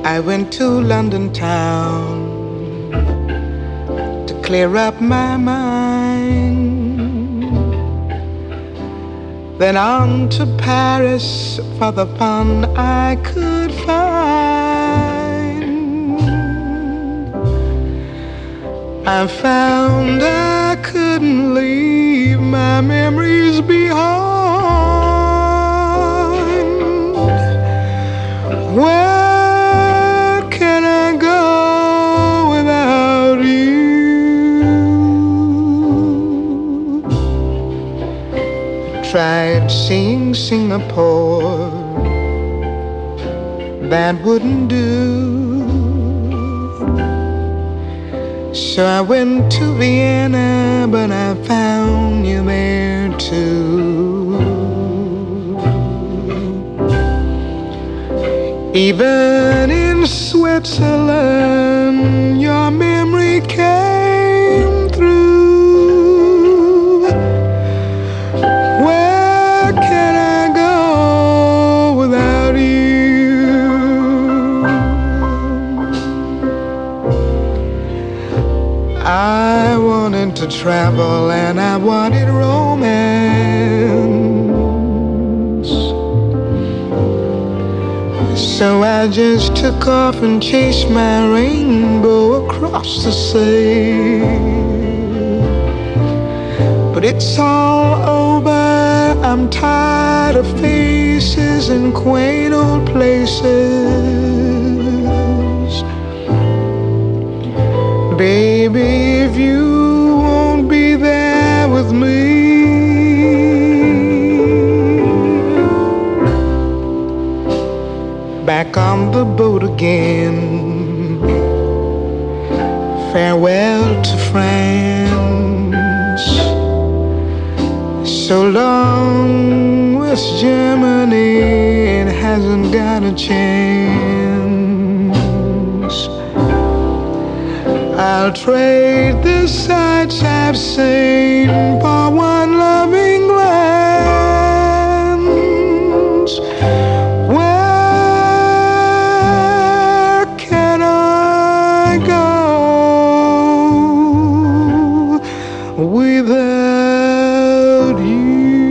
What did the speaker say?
I went to London town to clear up my mind. Then on to Paris for the fun I could find. I found I couldn't leave my memories behind. Where can I go without you? Tried seeing Singapore, that wouldn't do. So I went to Vienna, but I found you there too. Even in Switzerland, your memory came through. Where can I go without you? I wanted to travel and I wanted romance. So I just took off and chased my rainbow across the sea. But it's all over, I'm tired of faces and quaint old places. Baby, if you won't be there with me, back on the boat again. Farewell to France. So long, West Germany, it hasn't got a chance. I'll trade the sights I've seen for one loving glance. Where can I go without you?